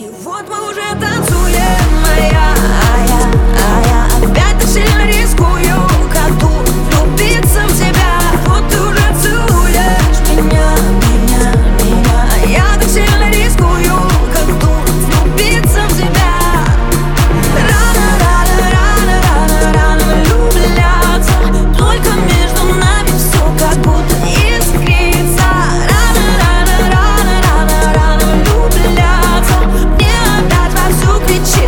И вот мы уже танцуем, а я опять так сильно рискую, как тут влюбиться в тебя. Вот ты уже целуешь меня, а я так сильно рискую, как тут влюбиться в тебя. Рано влюбляться, только между нами все как будто искрится. Рано влюбляться, мне опять вовсю кричит.